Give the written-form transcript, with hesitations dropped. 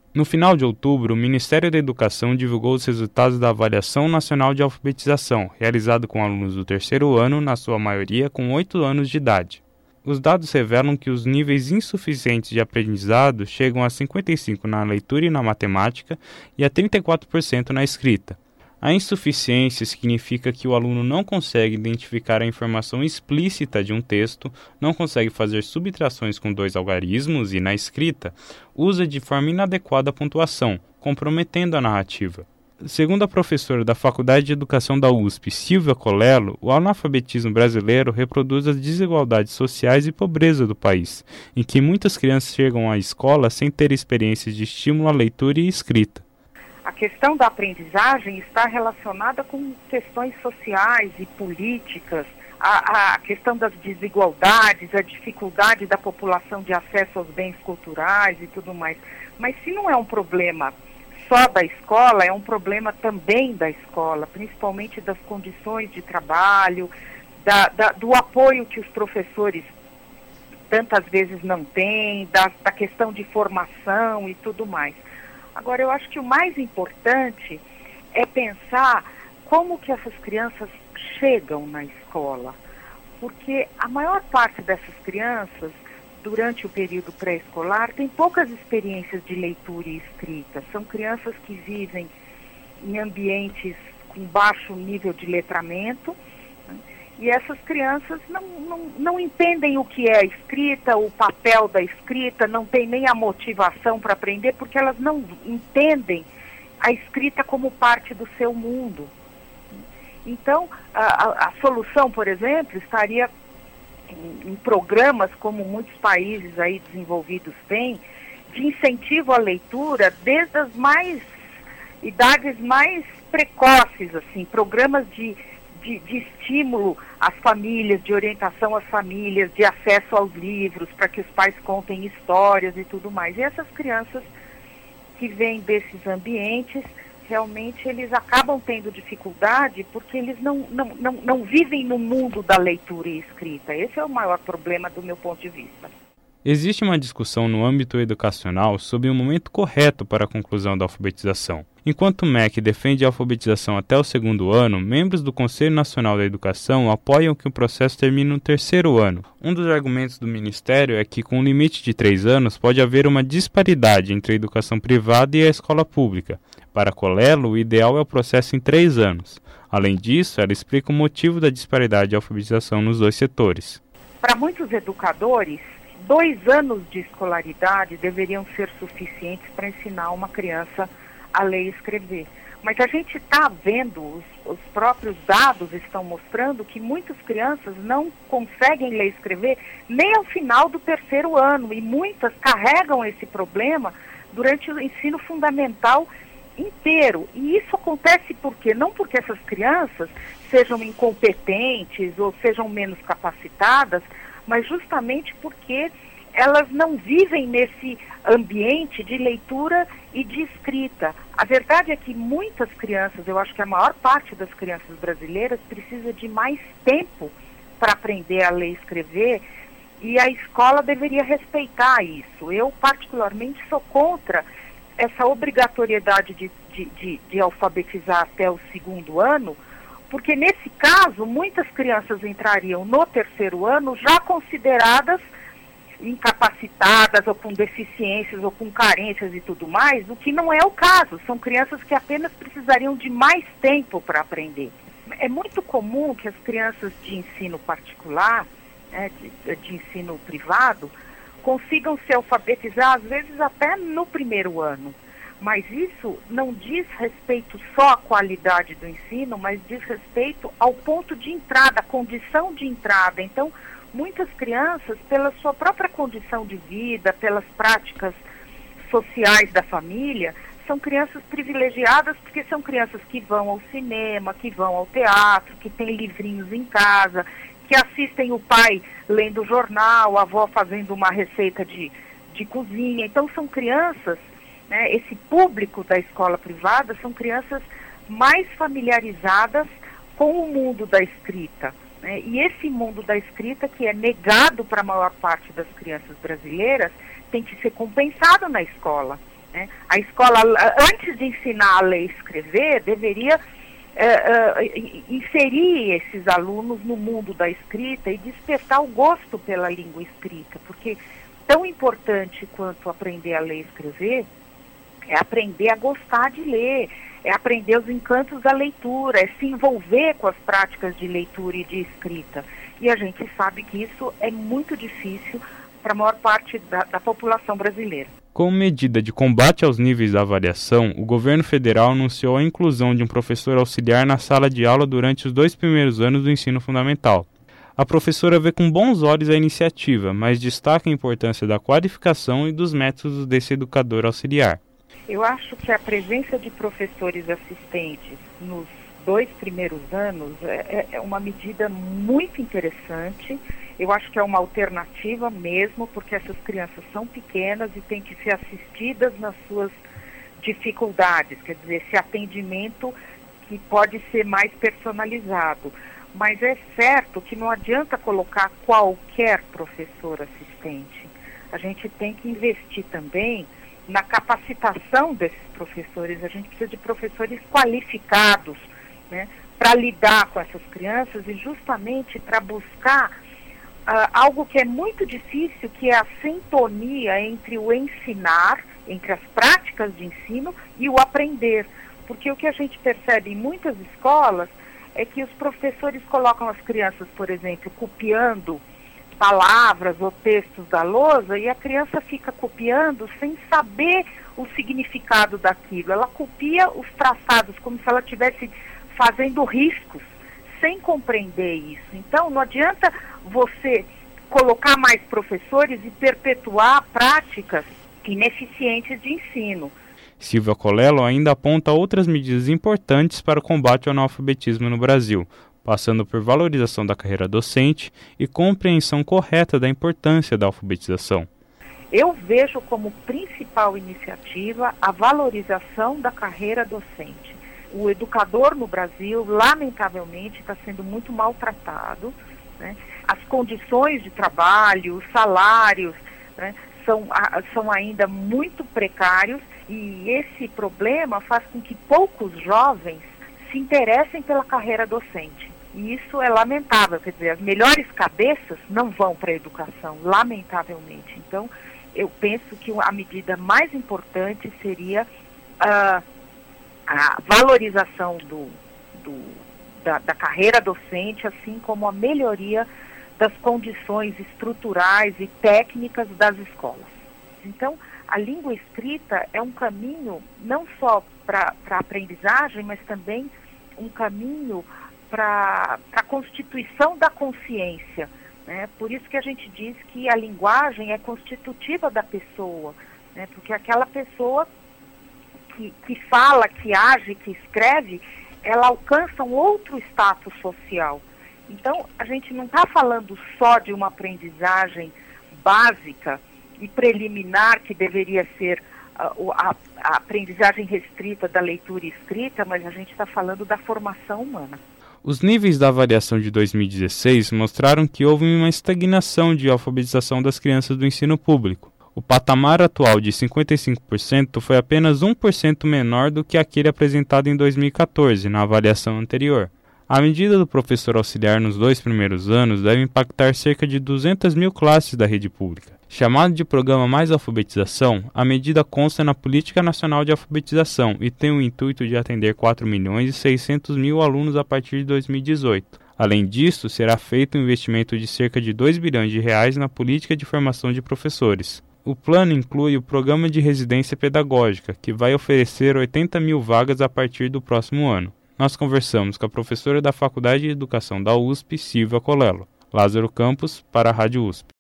No final de outubro, o Ministério da Educação divulgou os resultados da Avaliação Nacional de Alfabetização, realizado com alunos do terceiro ano, na sua maioria com 8 anos de idade. Os dados revelam que os níveis insuficientes de aprendizado chegam a 55% na leitura e na matemática e a 34% na escrita. A insuficiência significa que o aluno não consegue identificar a informação explícita de um texto, não consegue fazer subtrações com 2 algarismos e, na escrita, usa de forma inadequada a pontuação, comprometendo a narrativa. Segundo a professora da Faculdade de Educação da USP, Silvia Colello, o analfabetismo brasileiro reproduz as desigualdades sociais e pobreza do país, em que muitas crianças chegam à escola sem ter experiências de estímulo à leitura e escrita. A questão da aprendizagem está relacionada com questões sociais e políticas, a questão das desigualdades, a dificuldade da população de acesso aos bens culturais e tudo mais. Mas se não é um problema só da escola, é um problema também da escola, principalmente das condições de trabalho, do apoio que os professores tantas vezes não têm, da questão de formação e tudo mais. Agora, eu acho que o mais importante é pensar como que essas crianças chegam na escola, porque a maior parte dessas crianças, durante o período pré-escolar, tem poucas experiências de leitura e escrita. São crianças que vivem em ambientes com baixo nível de letramento, né? E essas crianças não entendem o que é a escrita, o papel da escrita, não tem nem a motivação para aprender, porque elas não entendem a escrita como parte do seu mundo. Então, a solução, por exemplo, estaria em programas como muitos países aí desenvolvidos têm, de incentivo à leitura desde as idades mais precoces, assim, programas de estímulo às famílias, de orientação às famílias, de acesso aos livros, para que os pais contem histórias e tudo mais. E essas crianças que vêm desses ambientes, realmente eles acabam tendo dificuldade porque eles não vivem no mundo da leitura e escrita. Esse é o maior problema do meu ponto de vista. Existe uma discussão no âmbito educacional sobre o momento correto para a conclusão da alfabetização. Enquanto o MEC defende a alfabetização até o 2º ano, membros do Conselho Nacional da Educação apoiam que o processo termine no 3º ano. Um dos argumentos do Ministério é que, com um limite de 3 anos, pode haver uma disparidade entre a educação privada e a escola pública. Para Colello, o ideal é o processo em 3 anos. Além disso, ela explica o motivo da disparidade de alfabetização nos 2 setores. Para muitos educadores, 2 anos de escolaridade deveriam ser suficientes para ensinar uma criança a ler e escrever. Mas a gente está vendo, os próprios dados estão mostrando que muitas crianças não conseguem ler e escrever nem ao final do 3º ano, e muitas carregam esse problema durante o ensino fundamental inteiro. E isso acontece por quê? Não porque essas crianças sejam incompetentes ou sejam menos capacitadas, mas justamente porque elas não vivem nesse ambiente de leitura e de escrita. A verdade é que muitas crianças, eu acho que a maior parte das crianças brasileiras precisa de mais tempo para aprender a ler e escrever, e a escola deveria respeitar isso. Eu, particularmente, sou contra essa obrigatoriedade de alfabetizar até o 2º ano, porque nesse caso, muitas crianças entrariam no 3º ano já consideradas incapacitadas ou com deficiências ou com carências e tudo mais, o que não é o caso. São crianças que apenas precisariam de mais tempo para aprender. É muito comum que as crianças de ensino particular, né, de ensino privado, consigam se alfabetizar, às vezes até no 1º ano. Mas isso não diz respeito só à qualidade do ensino, mas diz respeito ao ponto de entrada, a condição de entrada. Então, muitas crianças, pela sua própria condição de vida, pelas práticas sociais da família, são crianças privilegiadas porque são crianças que vão ao cinema, que vão ao teatro, que têm livrinhos em casa, que assistem o pai lendo jornal, a avó fazendo uma receita de cozinha. Então são crianças, né, esse público da escola privada são crianças mais familiarizadas com o mundo da escrita. E esse mundo da escrita, que é negado para a maior parte das crianças brasileiras, tem que ser compensado na escola. né? A escola, antes de ensinar a ler e escrever, deveria inserir esses alunos no mundo da escrita e despertar o gosto pela língua escrita, porque tão importante quanto aprender a ler e escrever é aprender a gostar de ler, é aprender os encantos da leitura, é se envolver com as práticas de leitura e de escrita. E a gente sabe que isso é muito difícil para a maior parte da população brasileira. Como medida de combate aos níveis da avaliação, o governo federal anunciou a inclusão de um professor auxiliar na sala de aula durante os 2 primeiros anos do ensino fundamental. A professora vê com bons olhos a iniciativa, mas destaca a importância da qualificação e dos métodos desse educador auxiliar. Eu acho que a presença de professores assistentes nos 2 primeiros anos é uma medida muito interessante. Eu acho que é uma alternativa mesmo, porque essas crianças são pequenas e têm que ser assistidas nas suas dificuldades, quer dizer, esse atendimento que pode ser mais personalizado. Mas é certo que não adianta colocar qualquer professor assistente. A gente tem que investir também na capacitação desses professores. A gente precisa de professores qualificados, né, para lidar com essas crianças e justamente para buscar algo que é muito difícil, que é a sintonia entre o ensinar, entre as práticas de ensino e o aprender. Porque o que a gente percebe em muitas escolas é que os professores colocam as crianças, por exemplo, copiando palavras ou textos da lousa e a criança fica copiando sem saber o significado daquilo. Ela copia os traçados como se ela estivesse fazendo riscos, sem compreender isso. Então, não adianta você colocar mais professores e perpetuar práticas ineficientes de ensino. Silvia Colello ainda aponta outras medidas importantes para o combate ao analfabetismo no Brasil, passando por valorização da carreira docente e compreensão correta da importância da alfabetização. Eu vejo como principal iniciativa a valorização da carreira docente. O educador no Brasil, lamentavelmente, está sendo muito maltratado, né? As condições de trabalho, os salários, né, são ainda muito precários e esse problema faz com que poucos jovens se interessem pela carreira docente. E isso é lamentável, quer dizer, as melhores cabeças não vão para a educação, lamentavelmente. Então, eu penso que a medida mais importante seria a valorização da carreira docente, assim como a melhoria das condições estruturais e técnicas das escolas. Então, a língua escrita é um caminho não só para a aprendizagem, mas também um caminho para a constituição da consciência, né? Por isso que a gente diz que a linguagem é constitutiva da pessoa, né? Porque aquela pessoa que fala, que age, que escreve, ela alcança um outro status social. Então, a gente não está falando só de uma aprendizagem básica e preliminar, que deveria ser a aprendizagem restrita da leitura e escrita, mas a gente está falando da formação humana. Os níveis da avaliação de 2016 mostraram que houve uma estagnação de alfabetização das crianças do ensino público. O patamar atual de 55% foi apenas 1% menor do que aquele apresentado em 2014, na avaliação anterior. A medida do professor auxiliar nos 2 primeiros anos deve impactar cerca de 200 mil classes da rede pública. Chamado de Programa Mais Alfabetização, a medida consta na Política Nacional de Alfabetização e tem o intuito de atender 4.600.000 alunos a partir de 2018. Além disso, será feito um investimento de cerca de R$2 bilhões na política de formação de professores. O plano inclui o Programa de Residência Pedagógica, que vai oferecer 80 mil vagas a partir do próximo ano. Nós conversamos com a professora da Faculdade de Educação da USP, Silvia Colello. Lázaro Campos, para a Rádio USP.